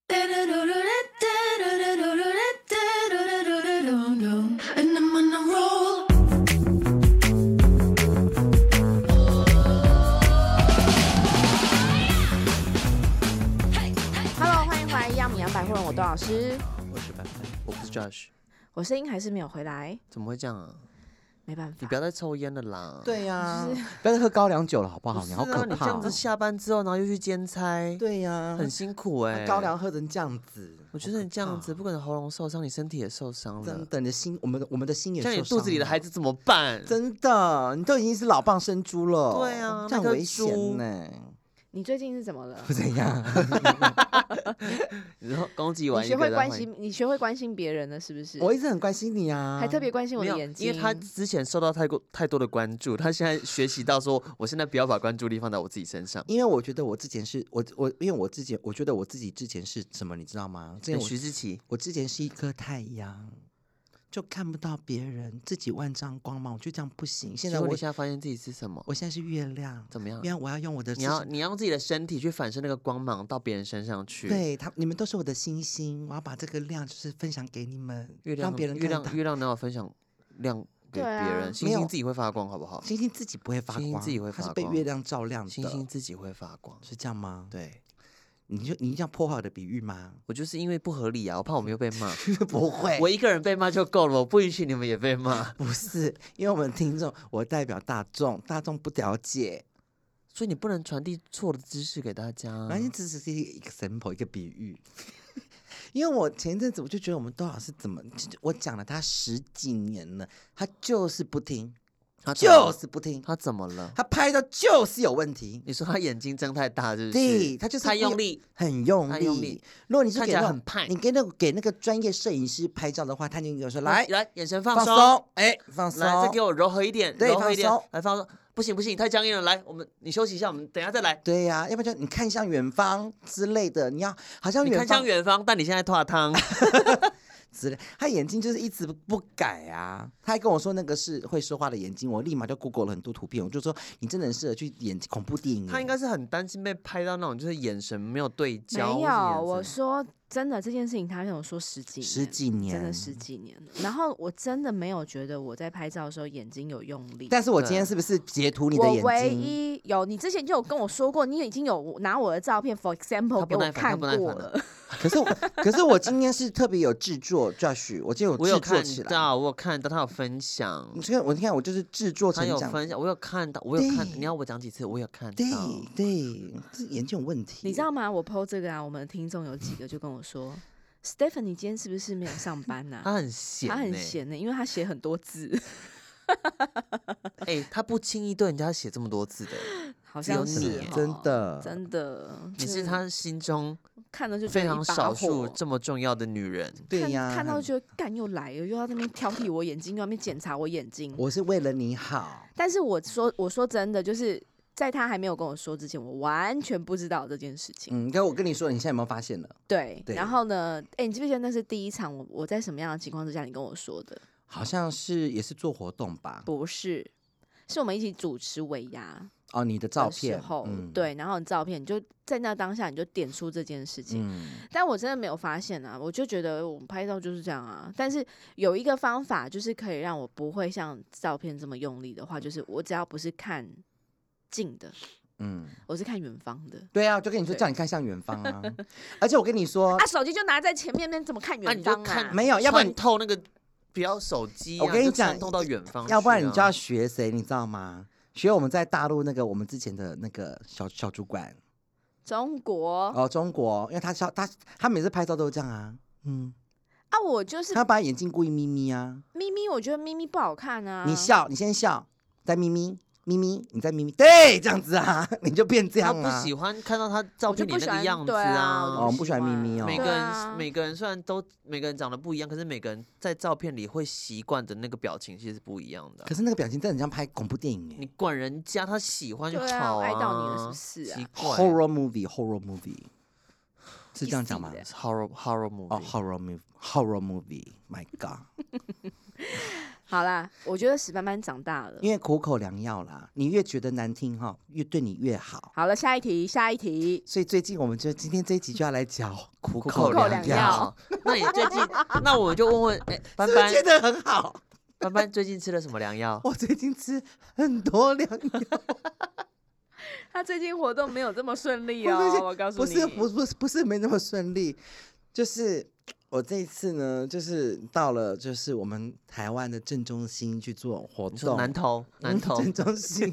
And I'm on a roll. Hello， 欢迎回来，亚米阳百货人，我窦老师， 我是班班，我不是 Josh， 我声音还是没有回来， 怎么会这样啊？ 没办法， 你不要再抽烟了啦！ 对呀、不要再喝高粱酒了，好不好？ 不是你好可怕、 你这样子下班之后，然后又去兼差， 对呀、 很辛苦哎、 高粱喝成这样子， 我觉得你这样子，不可能喉咙受伤，你身体也受伤了。 真的，你的心，我们的心也受伤了。 像你肚子里的孩子怎么办？ 真的，你都已经是老蚌生珠了。 对啊这样那颗危险猪呢。 你最近是怎么了？ 不怎样， 然后攻击完你学会一个再换一个， 关心，你学会关心别人了，是不是？ 我一直很关心你啊， 还特别关心我没有， 的眼睛， 因为他之前受到太多的关注，他现在学习到说，我现在不要把关注力放在我自己身上。 因为我觉得我之前是因为我觉得我自己之前是什么，你知道吗？之前徐志奇， 我之前是一颗太阳，就看不到别人，自己万丈光芒，我觉得这样不行。现在结果你现在发现自己是什么？ 我现在是月亮， 怎么样？ 因为我要用我的你要用自己的身体去反射那个光芒到别人身上去。， 对你们都是我的星星，我要把这个亮就是分享给你们， 月亮让别人月亮看到月亮哪有分享亮给别对啊人？星没有星自己会发光，好不好？ 星星自己不会发光， 星星自己会发它是被光月亮照亮的， 星星自己会发光。 是这样吗？ 对， 你这样破坏我的比喻吗？ 我就是因为不合理啊，我怕我们又被骂。 不会， 我一个人被骂就够了，我不允许你们也被骂。 不是，因为我们听众，我代表大众，大众不了解， 所以你不能传递错的知识给大家。 而且只是一个 example 一个比喻。因为我前一阵子我就觉得我们窦老师怎么，我讲了他10几年了，他就是不听，就是不听， 他怎么了？ 他拍到就是有问题。 你说他眼睛睁太大，是不是？ 对，他就是太用力， 很用太用力。 如果你是看起来给那种很派你给那个专业摄影师拍照的话，他就跟我说来来，眼神放松， 松，哎，放松， 来再给我柔和一点， 对柔和一点放松， 来放松。不行不行，你太僵硬了，来，你休息一下，我们等一下再来。 对呀、要不然就你看向远方之类的，你要好像你看远方向远方，但你现在拖汤。 之类，他眼睛就是一直不改啊。他还跟我说那个是会说话的眼睛，我立马就 Google 了很多图片，我就说你真的很适合去演恐怖电影耶。 他应该是很担心被拍到那种就是眼神没有对焦。 没有， 或是眼神我说真的这件事情，他跟我说十几年，真的十几年了。然后我真的没有觉得我在拍照的时候眼睛有用力。 但是我今天是不是截图你的眼睛？ 我唯一有，你之前就有跟我说过，你已经有拿我的照片 for example 给我看过了。 可是我今天是特别有制作 Josh， 我今天我有看制作起来。 到，我有看到他有分享。 你看我就是制作成他有这样。 分享，我有看到，我有看。你要我讲几次？我有看到。 对，这眼睛有问题。 你知道吗？我 PO 这个啊，我们的听众有几个就跟我说，Stephanie 你今天是不是没有上班啊？ 他很闲， 他很闲呢，因为他写很多字。 哎，他不轻易对人家写这么多字的， 好像是只有你真的真的， 你是他心中看了就非常少数火这么重要的女人。 对呀， 看到就干又来了，又要那边挑剔我眼睛，又要那边检查我眼睛。 我是为了你好。 但是我说真的，就是在他还没有跟我说之前，我完全不知道这件事情。 可我跟你说，你现在有没有发现了？ 对， 对然后呢？哎，你记不记得那是第一场我在什么样的情况之下你跟我说的？ 好像是也是做活动吧？ 不是，是我们一起主持尾牙哦，你的照的片时候，对，然后你照片你就在那当下你就点出这件事情，但我真的没有发现啊，我就觉得我们拍照就是这样啊。但是有一个方法，就是可以让我不会像照片这么用力的话，就是我只要不是看近的，我是看远方的。 对啊，我就跟你说，叫你看向远方啊。而且我跟你说， 啊，手机就拿在前面，那怎么看远你就方啊？ 看没有，要不然穿透那个不要手机啊， 我跟你讲就穿透到远方去啊， 要不然你就要学谁，你知道吗？学我们在大陆那个我们之前的那个小主管中国哦，中国，因为他每次拍照都是这样啊， 啊，我就是他把眼睛故意眯眯啊， 咪咪，我觉得咪咪不好看啊。 你笑，你先笑，再眯眯。咪咪，你在咪咪，对，这样子啊，你就变这样啊。 他不喜欢看到他照片里那个样子哦，我们不喜欢咪咪哦。 每个人虽然每个人长得不一样，可是每个人在照片里会习惯的那个表情其实是不一样的。 可是那个表情真的很像拍恐怖电影你管人家，他喜欢就好啊。 爱到你了是不是啊？ 奇怪 ，horror movie 是这样讲吗 ？horror movie， 哦，horror movie，My God。 好啦，我觉得史斑斑长大了。 因为苦口良药啦，你越觉得难听哈，越对你越好。 好了，下一题，下一题。 所以最近我们就今天这一集就要来讲苦苦口口良良药。 那你最近，那我就问问，斑是不是斑觉得很好？ 斑斑最近吃了什么良药？ 我最近吃很多良药， 他最近活动没有这么顺利我最近哦，我告诉你。 不是没那么顺利，就是我这一次呢，就是到了就是我们台湾的正中心去做活你说动， 南投，南投， 正中心。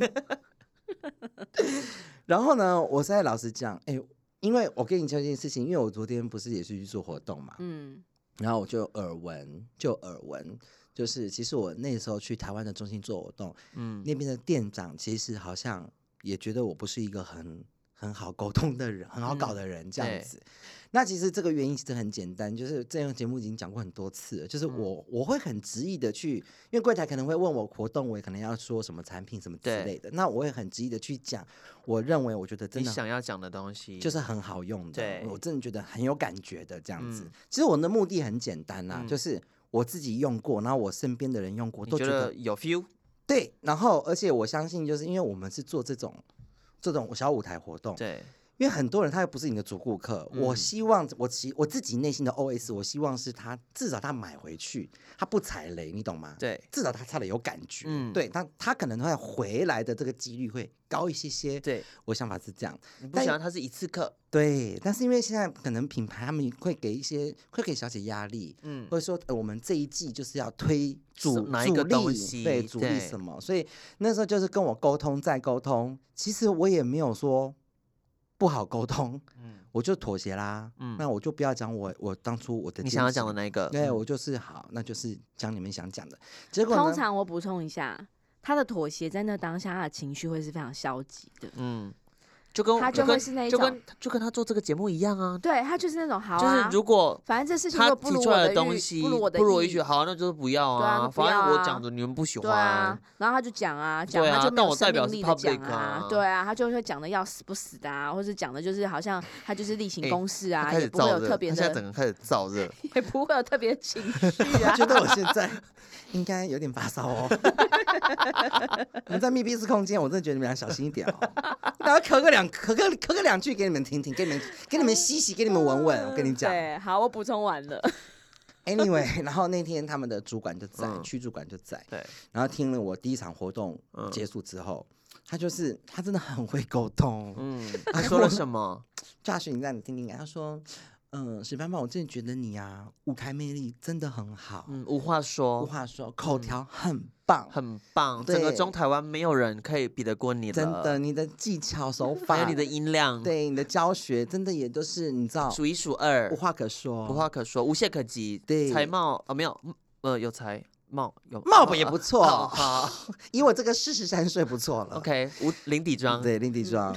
然后呢，我现在老实讲，因为我跟你讲一件事情，因为我昨天不是也是去做活动嘛，然后我就耳闻，就是其实我那时候去台湾的中心做活动，那边的店长其实好像也觉得我不是一个很好沟通的人，很好搞的人这样子。那其实这个原因其实很简单，就是这样节目已经讲过很多次了，就是我会很执意的去，因为柜台可能会问我活动，我也可能要说什么产品什么之类的，那我会很执意的去讲，我觉得真你的想要讲的东西， 就是很好用的， 对我真的觉得很有感觉的这样子。其实我的目的很简单啦，就是我自己用过，然后我身边的人用过，都觉得有 feel。 对，然后而且我相信，就是因为我们是做这种小舞台活动， 对， 因为很多人他又不是你的主顾客，我希望我自己内心的 OS， 我希望是他至少他买回去，他不踩雷，你懂吗？ 对， 至少他踩了有感觉，对，他可能会回来的这个几率会高一些。 对， 我想法是这样。 你不喜欢他是一次课， 对，但是因为现在可能品牌他们会给小姐压力，或者说我们这一季就是要推哪一个东西， 对，主力什么，所以那时候就是跟我沟通再沟通，其实我也没有说不好沟通，我就妥协啦，那我就不要讲我当初我的你想要讲的那一个， 对，我就是好，那就是讲你们想讲的。结果通常我补充一下，他的妥协在那当下，他的情绪会是非常消极的。 就跟他就会是那一种， 就跟他做这个节目一样啊。 对，他就是那种好啊， 就是如果反正这事情他又不如提出来我的东西不如我的意不如我许，好，那就是不要啊。 对啊， 反正我讲的你们不喜对啊欢，， 然后他就讲啊， 对啊他就没有但我代表是生命力的讲 public 啊对啊，他就会讲的要死不死的啊，或是讲的就是好像他就是例行公事啊， 他开始也不会有燥热， 特别他现在整的， 个开始燥热。 也不会有特别的情绪啊我。觉得我现在应该有点发烧哦。我们在密闭式空间，我真的觉得你们俩小心一点哦。然后咳个两句给你们听听，给你们吸吸，给你们闻闻。我跟你讲对，好，我补充完了。 ，anyway， 然后那天他们的主管就在，区主管就在， 对， 然后听了我第一场活动结束之后，他真的很会沟通。 他说了什么？ Josh，你让你听听看，他说。史斑斑，我真的觉得你啊，舞台魅力真的很好， 无话说， 无话说，口条很棒， 很棒， 对整个中台湾没有人可以比得过你了， 真的，你的技巧手法， 还有你的音量， 对你的教学，真的也都是你知道数一数二， 无话可说， 无话可说，无懈可击。 对才貌没有，有才貌有貌也不错， 好以我这个43岁不错了。 ，OK，零底妆， 对，零底妆。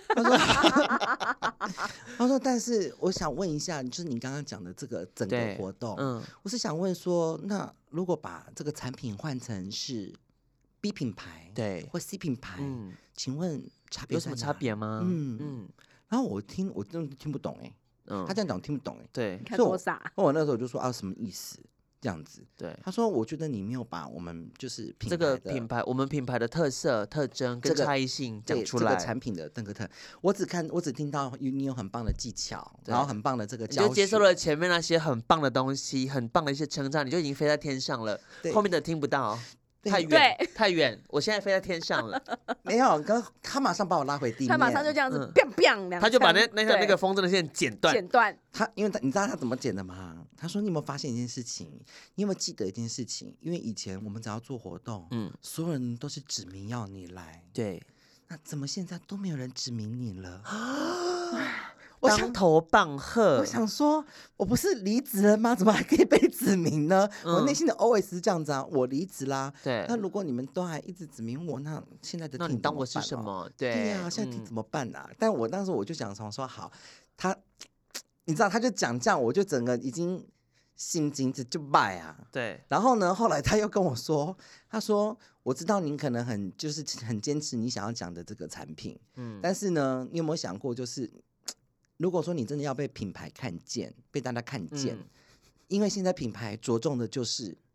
他说，但是我想问一下，就是你刚刚讲的这个整个活动，我是想问说，那如果把这个产品换成是 B 品牌， 对， 或 C 品牌，请问差别有什么差别吗？ 然后我真的听不懂他这样讲我听不懂对， 看多傻。 我那时候就说什么意思？这样子， 对， 他说：“我觉得你没有把我们就是这个品牌，我们品牌的特色、特征跟差异性讲出来。 这个产品的特，我只听到你有很棒的技巧，然后很棒的这个教学， 你就接受了前面那些很棒的东西，很棒的一些称赞，你就已经飞在天上了。后面的听不到。”太远，我现在飞在天上了。 没有，他马上把我拉回地面， 他马上就这样子，biang biang， 他就把那个风筝的线剪断。 因为你知道他怎么剪的吗？他说：“你有没有发现一件事情？你有没有记得一件事情？因为以前我们只要做活动，所有人都是指名要你来， 对， 那怎么现在都没有人指名你了？” 当头棒喝， 我想说，我不是离职了吗？怎么还可以被指名呢？我内心的 OS 是这样子啊，我离职啦。 对， 那如果你们都还一直指名我，那现在的 team 那你当我是什么？ 对呀，现在 team 怎么办啊？但我当时我就想说好，你知道，他就讲这样，我就整个已经心惊就败啊。 对。 然后呢，后来他又跟我说，他说我知道您可能很坚持你想要讲的这个产品，但是呢，你有没有想过就是。如果说你真的要被品牌看见，被大家看见，因为现在品牌着重的就是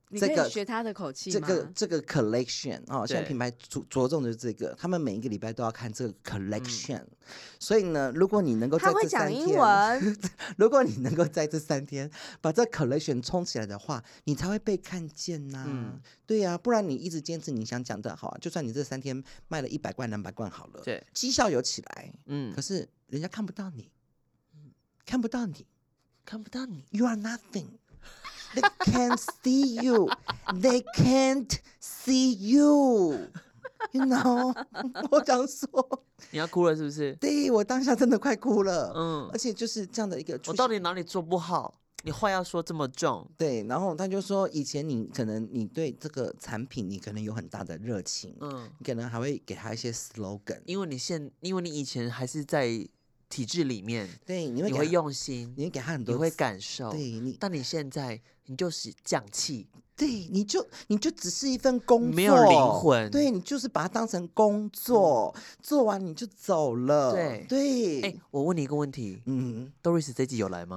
你可以学他的口气吗？ 这个 collection 哦，现在品牌着重的是这个，他们每一个礼拜都要看这个 collection，所以呢，如果你能够在这3天，如果你能够在这3天把这 collection 冲起来的话，你才会被看见呐。对呀，不然你一直坚持你想讲的好，就算你这3天卖了100罐200罐好了， 对， 绩效有起来，可是人家看不到你，看不到你， 看不到你 ，You are nothing。They can't see you. They can't see you. You know， 我想说， 你要哭了是不是？ 对，我当下真的快哭了。而且就是这样的一个， 我到底哪里做不好？你话要说这么重。 对，然后他就说，以前你可能你对这个产品你可能有很大的热情，你可能还会给他一些 slogan， 因为你以前还是在体制里面， 对， 你会用心， 你会给他很多， 你会感受， 对， 但你现在你就是降气， 对，你就只是一份工作， 没有灵魂， 对，你就是把它当成工作，做完你就走了，对。 我问你一个问题，Doris 这集有来吗？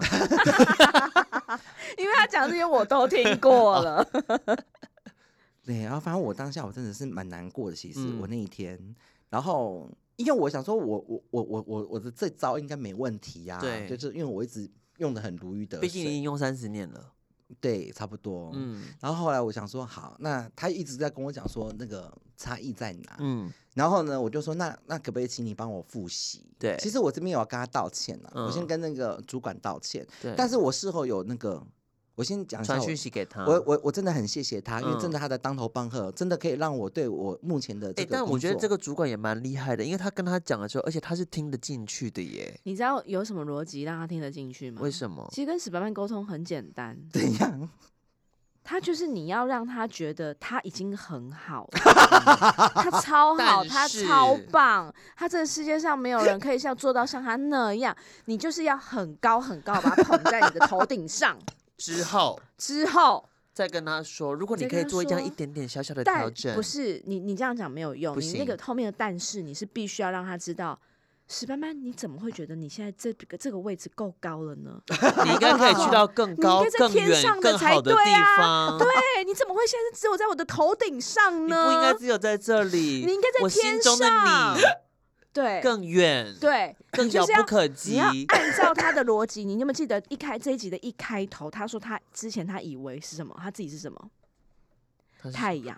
因为他讲这些我都听过了。 对，然后反正我当下我真的是蛮难过的，其实我那一天，然后。因为我想说我的这招应该没问题呀，对，就是因为我一直用的很如鱼得水， 毕竟你已经用30年了， 对，差不多，然后后来我想说好，那他一直在跟我讲说那个差异在哪，然后呢我就说那可不可以请你帮我复习？ 对， 其实我这边有要跟他道歉了，我先跟那个主管道歉，但是我事后有那个。我先讲一下， 传讯息给他。 我真的很谢谢他，因为真的他的当头棒喝，真的可以让我对我目前的这个但我觉得这个主管也蛮厉害的，因为他跟他讲的时候，而且他是听得进去的耶。 你知道有什么逻辑让他听得进去吗？ 为什么？ 其实跟史班班沟通很简单。 怎样？ 他就是你要让他觉得他已经很好了，他超好，他超棒，他这个世界上没有人可以做到像他那样。你就是要很高很高，把他捧在你的头顶上。之后再跟他说，如果你可以做这样一点点小小的调整， 不是你这样讲没有用，你那个后面的但是你是必须要让他知道，史班班你怎么会觉得你现在这个位置够高了呢？ 你应该可以去到更高、更远、更好的地方。 对，你怎么会现在只有在我的头顶上呢？ 你不应该只有在这里， 你应该在天上。 我心中的你。 对， 更远， 对， 更遥不可及。 你要按照他的逻辑，你有没有记得这一集的一开头，他说他之前他以为是什么，他自己是什么？太阳。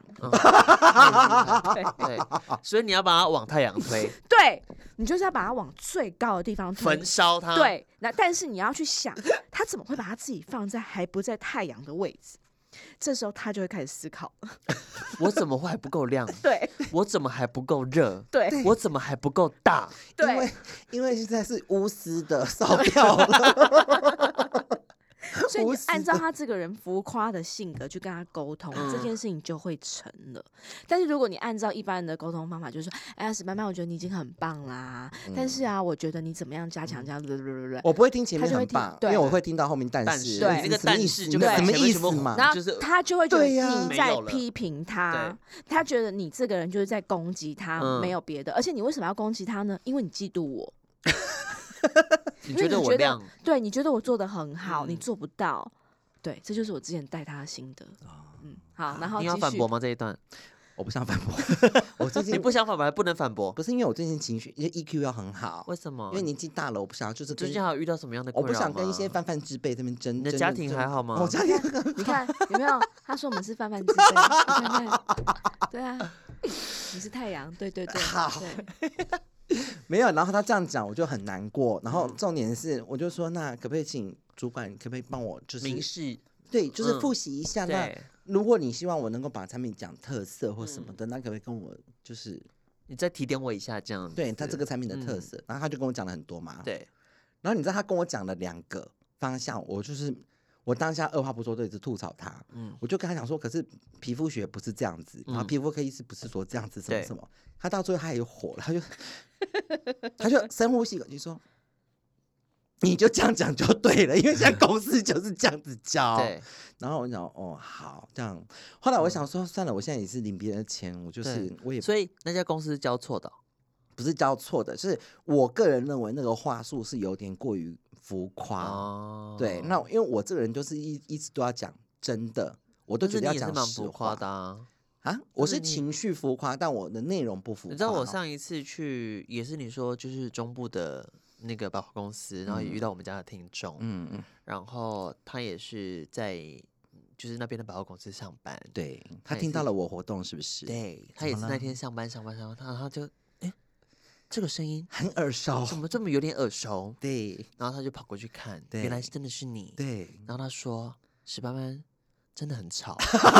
对，所以你要把它往太阳推。 对，你就是要把它往最高的地方推， 焚烧它。 对，但是你要去想，他怎么会把他自己放在还不在太阳的位置？这时候他就会开始思考我怎么会还不够亮？ 对， 我怎么还不够热？ 对， 我怎么还不够大？ 对， 因为现在是钨丝的烧掉了所以你按照他这个人浮夸的性格去跟他沟通，这件事情就会成了。但是如果你按照一般人的沟通方法，就是说，哎呀，史班班，我觉得你已经很棒啦，但是啊，我觉得你怎么样加强这样， 我不会听前面很棒，因为我会听到后面但是， 对，那个但是就什么意思嘛？ 然后他就会觉得你在批评他，他觉得你这个人就是在攻击他，没有别的。而且你为什么要攻击他呢？因为你嫉妒我。 你觉得我亮？ 对，你觉得我做得很好，你做不到。对，这就是我之前带他的心得。好，然后你要反驳吗？这一段我不想反驳。我最近你不想反驳还不能反驳？ 不是因为我最近情绪EQ 要很好。 为什么？ 因为年纪大了，我不想就是最近还有遇到什么样的困扰吗？ 我不想跟一些泛泛之辈这边争。 你的家庭还好吗？ 我家庭你看有没有？他说我们是泛泛之辈，你看看，对啊，你是太阳，对。 好。没有，然后他这样讲，我就很难过。然后重点是，我就说，那可不可以请主管，可不可以帮我就是明示？ 对，就是复习一下。那如果你希望我能够把产品讲特色或什么的，那可不可以跟我就是你再提点我一下这样子？ 对他这个产品的特色，然后他就跟我讲了很多嘛。 对， 然后你知道他跟我讲了2个方向，我当下二话不说就一直吐槽他。我就跟他讲说，可是皮肤学不是这样子，然后皮肤科医师不是说这样子什么什么。他到最后他也火了，他就深呼吸一口气说：“你就这样讲就对了，因为现在公司就是这样子教。”然后我讲哦好这样。后来我想说算了，我现在也是领别人的钱，我也所以那家公司是教错的。 不是教错的，是我个人认为那个话术是有点过于浮夸。对，那因为我这个人就是一直都要讲真的。 我都觉得要讲实话的啊，我是情绪浮夸，但我的内容不浮夸。 你知道我上一次去也是你说就是中部的那个百货公司，然后也遇到我们家的听众，然后他也是在就是那边的百货公司上班， 对，他听到了我活动是不是？ 对，他也是那天上班，他就这个声音很耳熟， 怎么这么有点耳熟？ 对， 然后他就跑过去看，原来真的是你， 对， 然后他说18班真的很吵。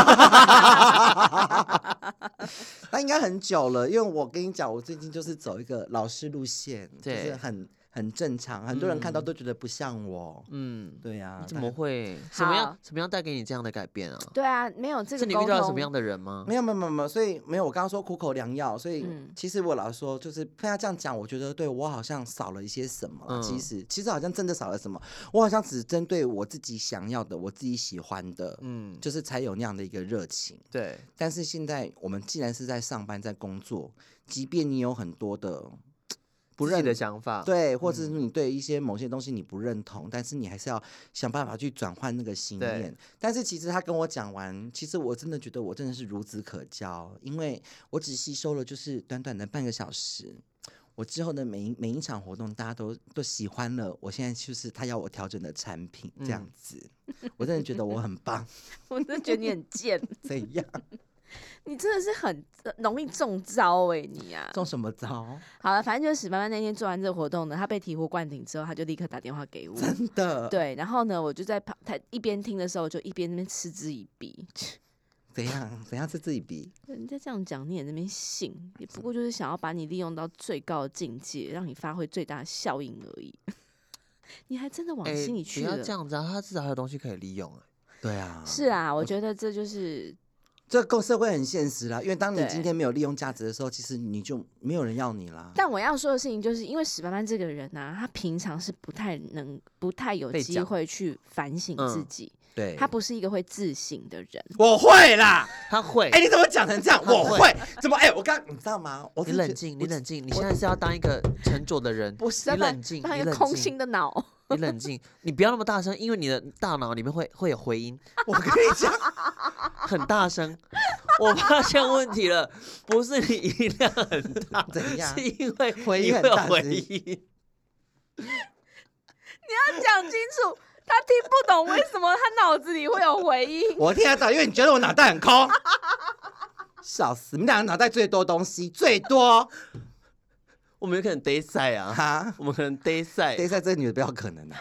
他应该很久了，因为我跟你讲，我最近就是走一个老师路线，就是很正常，很多人看到都觉得不像我。对啊， 怎么会？什么样带给你这样的改变啊？ 对啊，没有这个。 是你遇到了什么样的人吗？ 没有，所以没有。我刚刚说苦口良药，所以其实我老实说，就是被他这样讲，我觉得对我好像少了一些什么。其实好像真的少了什么，我好像只针对我自己想要的，我自己喜欢的，就是才有那样的一个热情。 对。 但是现在我们既然是在上班，在工作，即便你有很多的不认的想法， 对，或者是你对一些某些东西你不认同，但是你还是要想办法去转换那个心念。但是其实他跟我讲完，其实我真的觉得我真的是孺子可教，因为我只吸收了就是短短的半个小时，我之后的每一场活动大家都喜欢了，我现在就是他要我调整的产品这样子，我真的觉得我很棒。 我真的觉得你很贱。 怎样？ 你真的是很容易中招你啊！ 中什么招？ 好了，反正就是史班班那天做完这个活动呢，他被醍醐灌顶之后，他就立刻打电话给我。 真的？ 对，然后呢，我就在他一边听的时候，就一边那边嗤之以鼻。 怎样嗤之以鼻？ 人家这样讲，你也那边信，也不过就是想要把你利用到最高的境界，让你发挥最大的效应而已。你还真的往心里去了？ 不要这样子啊，他至少还有东西可以利用。 对啊， 是啊，我觉得这就是。 这个社会很现实啦，因为当你今天没有利用价值的时候，其实你就没有人要你啦。 但我要说的事情就是，因为史班班这个人啊，他平常是不太有机会去反省自己， 对， 他不是一个会自省的人。 我会啦， 他会。 你怎么讲成这样？我会，怎么？我刚你知道吗？ 你冷静，你现在是要当一个沉着的人， 不是你冷静， 当一个空心的脑。 你冷静，你不要那么大声，因为你的大脑里面会有回音。 我跟你讲， 很大声。我发现问题了，不是你音量很大， 怎样？ 是因为回音很大。 回音。 你要讲清楚，他听不懂为什么他脑子里会有回音。 我听得懂，因为你觉得我脑袋很空。笑死！你们两个脑袋最多东西，最多。 我们有可能 day 赛啊，哈，我们可能 day 赛这个女的不要可能啊，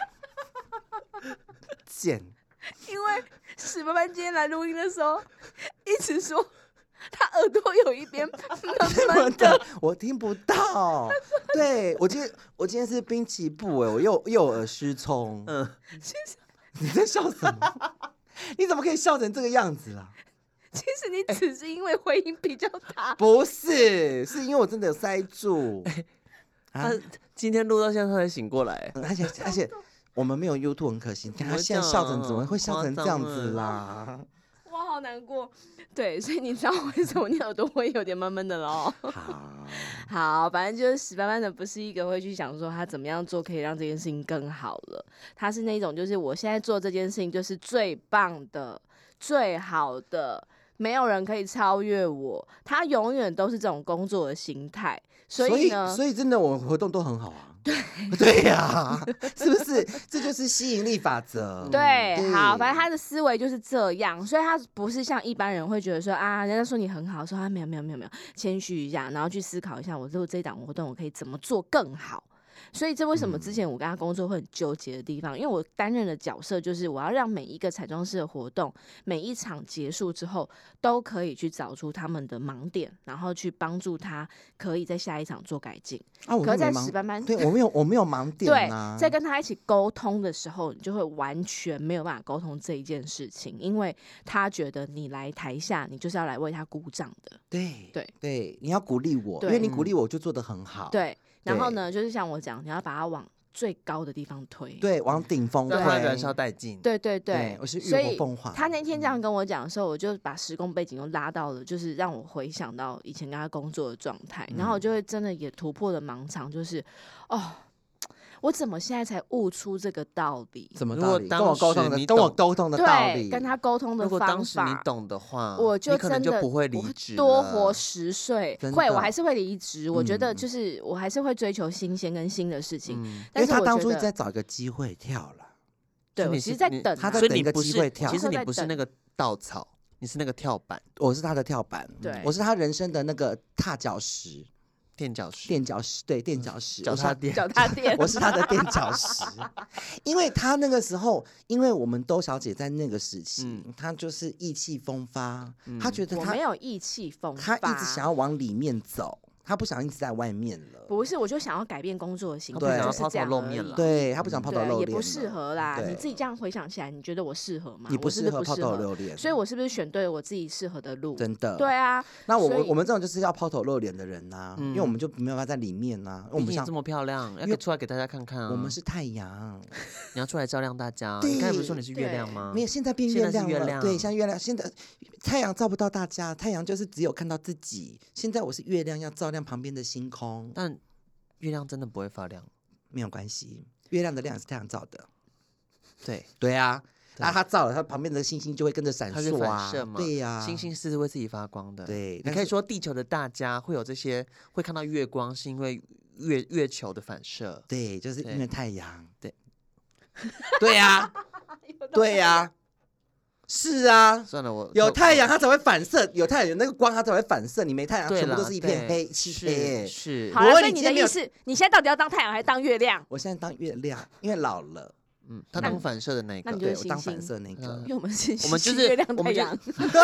贱。 因为史班班今天来录音的时候，一直说他耳朵有一边闷闷的， 我听不到。对，我今天是滨崎步我右耳失聪。你在笑什么？你怎么可以笑成这个样子啊？ 其实你只是因为回音比较大， 不是，是因为我真的有塞住。 他今天录到现在他才醒过来， 而且我们没有 YouTube 很可惜，他现在笑成怎么会笑成这样子啦？ 我好难过。对，所以你知道为什么你耳朵会有点闷闷的咯？好，反正就是史班班的不是一个会去想说他怎么样做可以让这件事情更好了，他是那种就是我现在做这件事情就是最棒的、最好的。没有人可以超越我，他永远都是这种工作的心态，所以真的我活动都很好啊。对呀，是不是？这就是吸引力法则。 对，好，反正他的思维就是这样，所以他不是像一般人会觉得说啊，人家说你很好，说他没有，谦虚一下，然后去思考一下，我这档活动我可以怎么做更好。所以这为什么之前我跟他工作会很纠结的地方，因为我担任的角色就是我要让每一个彩妆师的活动，每一场结束之后都可以去找出他们的盲点，然后去帮助他可以在下一场做改进。可是在史班班， 对，我没有盲点啊。 对，在跟他一起沟通的时候，你就会完全没有办法沟通这一件事情，因为他觉得你来台下，你就是要来为他鼓掌的。 对，你要鼓励我，因为你鼓励我就做得很好。 对。然后呢，就是像我讲，你要把它往最高的地方推， 对，往顶峰推， 燃烧殆尽。 对， 我是浴火凤凰。 他那天这样跟我讲的时候，我就把时空背景又拉到了，就是让我回想到以前跟他工作的状态，然后我就会真的也突破了盲肠，就是我怎么现在才悟出这个道理？ 什么道理？跟我沟通的道理， 对，跟他沟通的方法。 如果当时你懂的话， 我就可能就不会离职， 多活10岁。会，我还是会离职。我觉得就是我还是会追求新鲜跟新的事情。 因为他当初一直在找一个机会跳了。 对，我其实在等他，在等一个机会跳。 其实你不是那个稻草，你是那个跳板。 我是他的跳板， 对， 我是他人生的那个踏脚石。 垫脚石， 对，垫脚石， 脚踏垫， 我是他的垫脚石。因为他那个时候，因为我们兜小姐在那个时期，她就是意气风发，她觉得我没有意气风发， 她一直想要往里面走。他不想一直在外面了， 不是，我就想要改变工作的形式， 对， 就是这样露面了。 对他不想抛头露脸， 也不适合啦。你自己这样回想起来，你觉得我适合吗？ 你不适合抛头露脸， 所以我是不是选对我自己适合的路？ 真的， 对啊。 那我们这种就是要抛头露脸的人呐，因为我们就没有办法在里面呐。我们像这么漂亮，要出来给大家看看啊。 我们是太阳， 你要出来照亮大家。你刚才不是说你是月亮吗？ 没有，现在变月亮了。对，像月亮，现在太阳照不到大家，太阳就是只有看到自己。现在我是月亮，要照亮旁边的星空。 但月亮真的不会发亮， 没有关系，月亮的亮是太阳照的。 对啊，那它照了，它旁边的星星就会跟着闪烁啊。它是反射嘛？ 对呀， 星星是会自己发光的。 对， 你可以说地球的大家会有这些，会看到月光，是因为月球的反射。 对，就是因为太阳。对呀，对呀。是啊， 算了，我有太阳它才会反射，有太阳有那个光它才会反射，你没太阳全部都是一片黑漆黑。 是， 好了，所以你的意思，你现在到底要当太阳还是当月亮？ 我现在当月亮，因为老了。 他当反射的那个， 对， 我当反射那个， 因为我们是就是月亮太阳。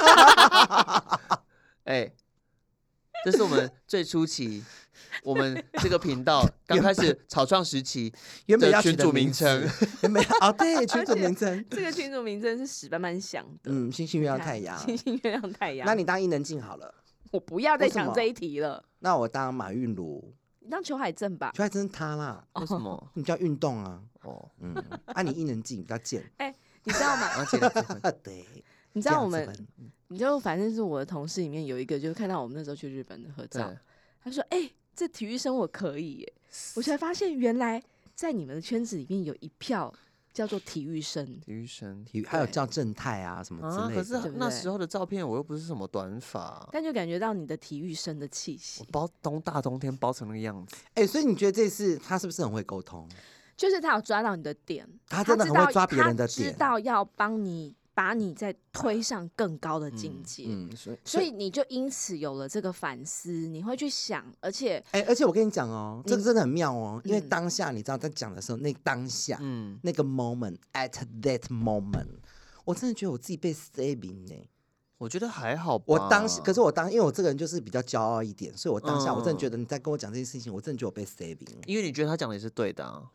哎，这是我们最初期。我们这个频道刚开始草创时期， 原本要群组名称， 原本对群组名称， 这个群组名称是史班班想的。 星星月亮太阳， 星星月亮太阳。 那你当伊能静好了， 我不要再讲这一题了。 那我当马韵如， 你当裘海正吧。 裘海正是他啦， 为什么？ 你叫运动啊？你伊能静比较贱。 你知道吗？ 对， 你知道我们，你就反正是我的同事里面有一个，就看到我们那时候去日本的合照，他说：“这体育生我可以耶。”我才发现原来在你们的圈子里面有一票叫做体育生， 还有叫正太啊什么之类的。 可是那时候的照片我又不是什么短发， 但就感觉到你的体育生的气息。 我大冬天包成那个样子。 所以你觉得这次他是不是很会沟通？ 就是他有抓到你的点， 他真的很会抓别人的点， 知道要帮你。把你再推上更高的境界，所以你就因此有了这个反思，你会去想，而且我跟你讲哦，这个真的很妙哦，因为当下你知道在讲的时候，那当下，那个 moment at that moment， 我真的觉得我自己被 saving 呢。 我觉得还好吧。 可是因为我这个人就是比较骄傲一点，所以我当下我真的觉得你在跟我讲这件事情，我真的觉得我被 saving。 因为你觉得他讲的也是对的啊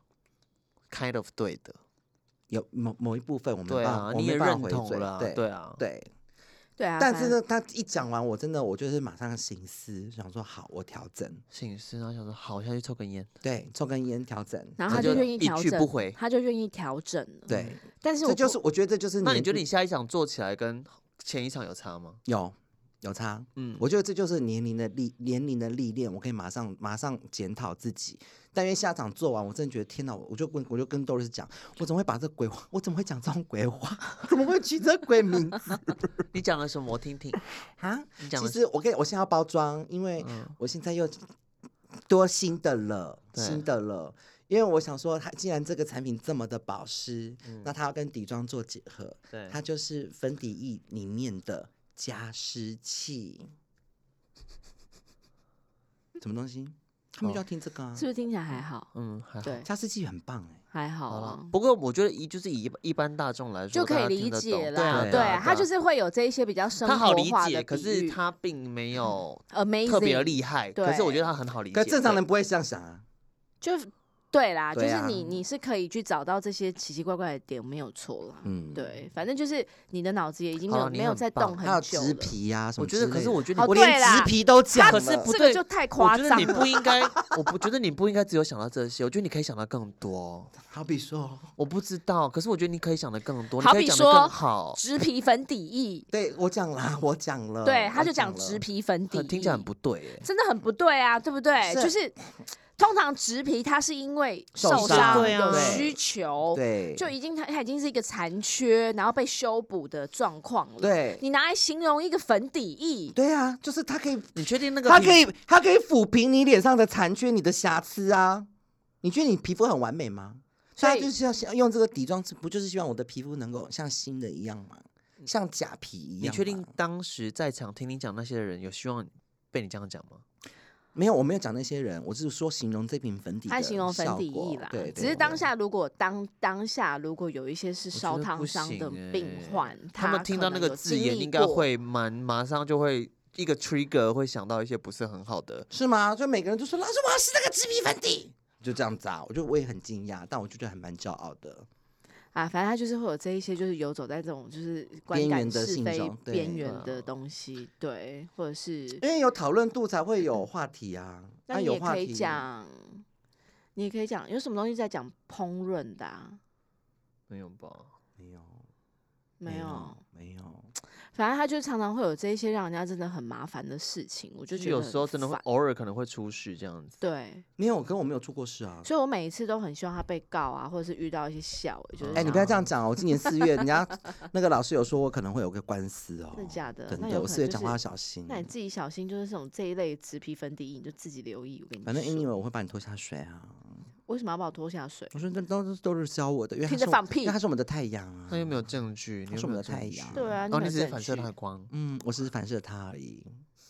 ，kind of 对的。 有某一部分我们你也认同了，对啊。 但是呢，他一讲完，我就是马上醒思，想说好，我调整。 醒思，然后想说好，我下去抽根烟。 对，抽根烟调整。 然后他就愿意调整， 一去不回， 他就愿意调整了。 对， 但是我觉得这就是。 那你觉得你下一场做起来跟前一场有差吗？ 有差，我觉得这就是年龄的历练，我可以马上检讨自己。但因为下场做完，我真的觉得天哪！我就跟Doris讲，我怎么会把这鬼话？我怎么会讲这种鬼话？怎么会取这鬼名字？ 你讲了什么？我听听啊！ 其实我现在要包装，因为我现在又多新的了。因为我想说，既然这个产品这么的保湿，那它要跟底妆做结合，它就是粉底液里面的加湿器。什么东西？他们就要听这个啊？ 是不是听起来还好？ 还好。 对， 加湿器很棒还好啊。 不过我觉得就是以一般大众来说， 就可以理解啦。 对， 他就是会有这一些比较生活化的比喻， 他好理解，可是他并没有特别厉害。可是我觉得他很好理解。 可正常人不会这样想啊。 就对啦，就是你是可以去找到这些奇奇怪怪的点，没有错啦。对，反正就是你的脑子也已经没有在动很久了。 还有植皮啊什么？ 可是我觉得我连植皮都讲了， 可是这个就太夸张了。 你不应该，我觉得你不应该只有想到这些，我觉得你可以想到更多。 好比说， 我不知道，可是我觉得你可以想的更多， 好比说植皮粉底液。 对，我讲了。 对，他就讲植皮粉底液， 听起来很不对， 真的很不对啊，对不对？就是。 通常植皮它是因为受伤有需求， 对， 就它已经是一个残缺，然后被修补的状况了。 对， 你拿来形容一个粉底液， 对啊，就是它可以， 你确定那个它可以抚平你脸上的残缺，你的瑕疵啊？你觉得你皮肤很完美吗？所以就是要用这个底妆，不就是希望我的皮肤能够像新的一样吗？像假皮一样？ 你确定当时在场听你讲那些人有希望被你这样讲吗？ 没有，我没有讲那些人，我是说形容这瓶粉底的效果， 他形容粉底液啦。 对， 只是当下如果当下如果有一些是烧烫伤的病患， 他们听到那个字眼应该会马上就会一个 trigger 会想到一些不是很好的， 是吗？就每个人就说老师我要试那个植皮粉底，就这样子啊。我也很惊讶，但我就觉得还蛮骄傲的。 啊，反正他就是会有这一些，就是游走在这种就是观感是非边缘的东西，对，或者是因为有讨论度才会有话题啊。 那你也可以讲，有什么东西在讲烹饪的啊？ 没有吧？ 没有。 反正他就常常会有这一些让人家真的很麻烦的事情，我就觉得有时候真的会偶尔可能会出事这样子。 对， 没有，跟我没有出过事啊， 所以我每一次都很希望他被告啊，或者是遇到一些小，就是你不要这样讲哦。我今年4月，人家那个老师有说我可能会有个官司哦， 真的假的？ 真的，我4月讲话要小心。 那你自己小心，就是这一类植皮粉底液，你就自己留意。我跟你说， 反正 anyway 我会把你拖下水啊。 为什么要把我拖下水？ 我说这都是教我的，因为听着放屁， 因为他是我们的太阳啊。 他又没有证据， 他是我们的太阳。 对啊， 你只是反射他的光。 我只是反射他而已。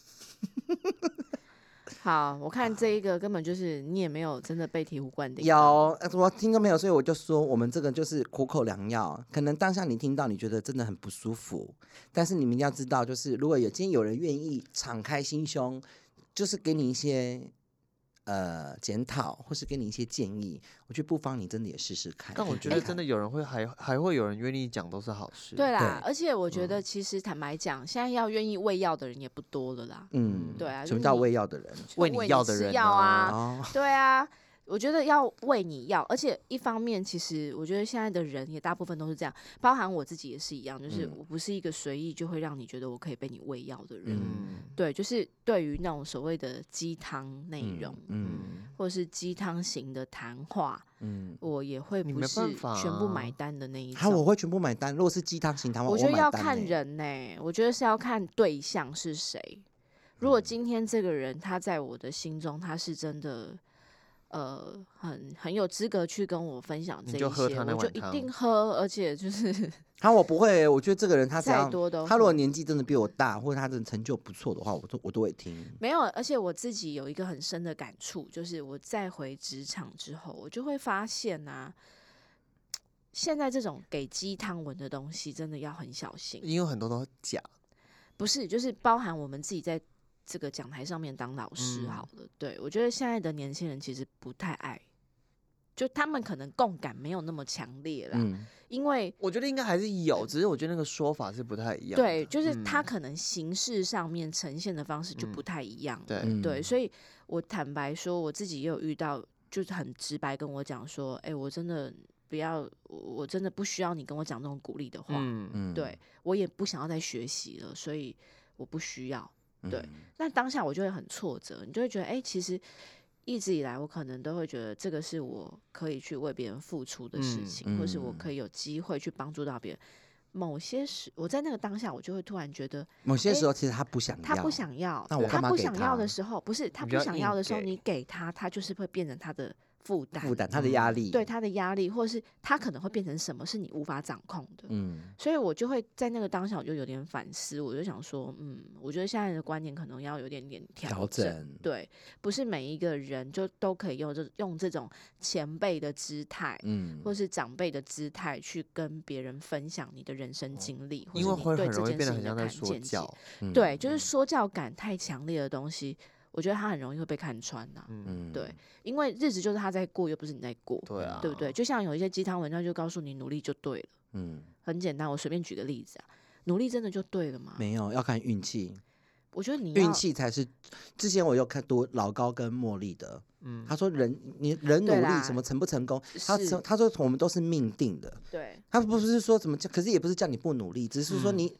好，我看这一个根本就是你也没有真的被醍醐灌顶。 有，我听都没有，所以我就说我们这个就是苦口良药。可能当下你听到，你觉得真的很不舒服，但是你们一定要知道，就是如果今天有人愿意敞开心胸，就是给你一些检讨，或是给你一些建议，我觉得不妨你真的也试试看。 但我觉得真的有人会还会有人愿意讲，都是好事。 对啦，而且我觉得其实坦白讲，现在要愿意喂药的人也不多了啦。对啊， 什么叫喂药的人？ 喂你药的人啊？对啊。我觉得要喂你药，而且一方面，其实我觉得现在的人也大部分都是这样，包含我自己也是一样，就是我不是一个随意就会让你觉得我可以被你喂药的人。对，就是对于那种所谓的鸡汤内容，或者是鸡汤型的谈话，我也会不是全部买单的那一种。 我会全部买单。如果是鸡汤型谈话， 我觉得要看人呢，我觉得是要看对象是谁。如果今天这个人他在我的心中，他是真的。很有资格去跟我分享这一些，我就一定喝，而且就是我不会，我觉得这个人他再多都， 他如果年纪真的比我大，或者他的成就不错的话，我都会听。 没有，而且我自己有一个很深的感触，就是我再回职场之后，我就会发现啊，现在这种给鸡汤文的东西真的要很小心， 因为很多都假， 不是，就是包含我们自己在这个讲台上面当老师好了，对，我觉得现在的年轻人其实不太爱，就他们可能共感没有那么强烈啦，因为我觉得应该还是有，只是我觉得那个说法是不太一样。 对，就是他可能形式上面呈现的方式就不太一样。对，所以我坦白说，我自己也有遇到，就是很直白跟我讲说，我真的不要，我真的不需要你跟我讲这种鼓励的话，对我也不想要再学习了，所以我不需要。对，那当下我就会很挫折，你就会觉得，其实一直以来我可能都会觉得这个是我可以去为别人付出的事情，或是我可以有机会去帮助到别人。某些时，我在那个当下，我就会突然觉得， 某些时候其实他不想要， 他不想要， 那我干嘛给他？ 他不想要的时候，不是他不想要的时候，你给他，他就是会变成他的负担， 他的压力， 对他的压力，或者是他可能会变成什么是你无法掌控的。所以我就会在那个当下，我就有点反思，我就想说，我觉得现在的观念可能要有点调整。对，不是每一个人就都可以用这种前辈的姿态，或是长辈的姿态去跟别人分享你的人生经历， 因为会对很容易变得很像在说教。 对，就是说教感太强烈的东西。我觉得他很容易会被看穿呐，对，因为日子就是他在过，又不是你在过，对不对？就像有一些鸡汤文章就告诉你努力就对了，很简单，我随便举个例子啊，努力真的就对了吗？ 没有，要看运气。 我觉得运气才是。之前我有看读老高跟茉莉的，他说人努力什么成不成功，他说我们都是命定的， 对， 他不是说什么，可是也不是叫你不努力，只是说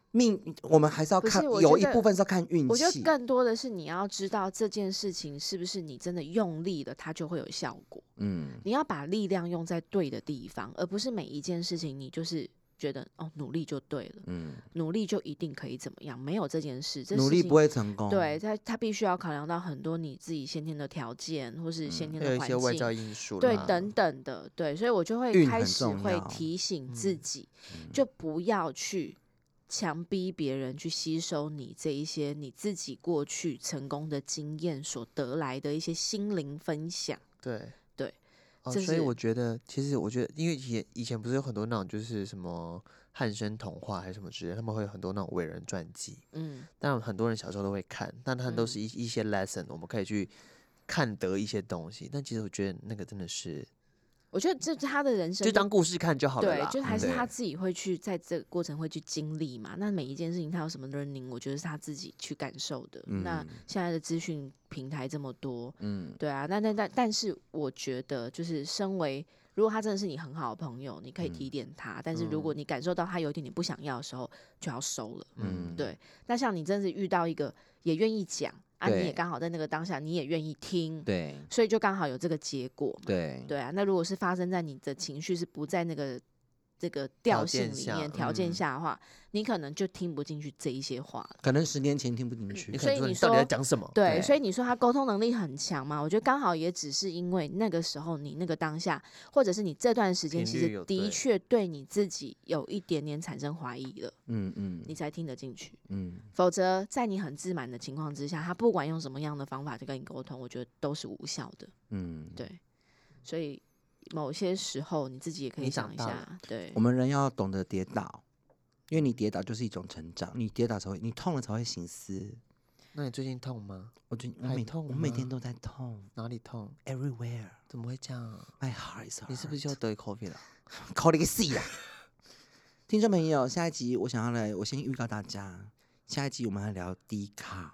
我们还是要看，有一部分是要看运气。 我觉得更多的是你要知道这件事情是不是你真的用力了，它就会有效果。你要把力量用在对的地方，而不是每一件事情你就是觉得努力就对了，努力就一定可以怎么样？没有这件事， 努力不会成功。 对，他必须要考量到很多你自己先天的条件，或是先天的环境， 有一些外在因素， 对，等等的，对，所以我就会开始会提醒自己，就不要去强逼别人去吸收你这一些你自己过去成功的经验所得来的一些心灵分享。 对对， 所以我觉得，因为以前不是有很多那种就是什么汉声童话还是什么之类的，他们会有很多那种伟人传记，当然很多人小时候都会看，但他们都是一些 lesson，我们可以去看得一些东西。但其实我觉得那个真的是。 我觉得这他的人生就当故事看就好了啦。 对，就还是他自己会去在这个过程会去经历嘛。那每一件事情他有什么 learning， 我觉得是他自己去感受的。那现在的资讯平台这么多，对啊，但是我觉得就是身为如果他真的是你很好的朋友，你可以提点他。但是如果你感受到他有一点点不想要的时候，就要收了。对。那像你真是遇到一个也愿意讲。你也刚好在那个当下，你也愿意听， 对， 所以就刚好有这个结果嘛。 对啊，那如果是发生在你的情绪是不在那个这个调性里面条件下的话，你可能就听不进去这一些话了。 可能10年前听不进去， 所以你到底在讲什么？ 对，所以你说他沟通能力很强嘛？我觉得刚好也只是因为那个时候你那个当下，或者是你这段时间其实的确对你自己有一点点产生怀疑了，你才听得进去，否则在你很自满的情况之下，他不管用什么样的方法去跟你沟通，我觉得都是无效的，对，所以某些时候你自己也可以想一下，对， 我们人要懂得跌倒。因为你跌倒就是一种成长，你跌倒才会，你痛了才会醒思。 那你最近痛吗？ 我每天都在痛。 哪里痛 ？Everywhere。 怎么会这样 ？My heart is hurt。 你是不是就得 COVID 了 ？COVID 个屁啦！听众朋友，下一集我先预告大家，下一集我们来聊低卡。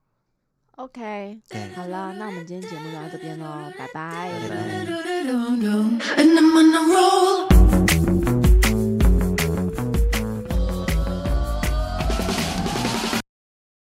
OK， 好了，那我们今天节目就到这边喽，拜拜。 And I'm on a roll.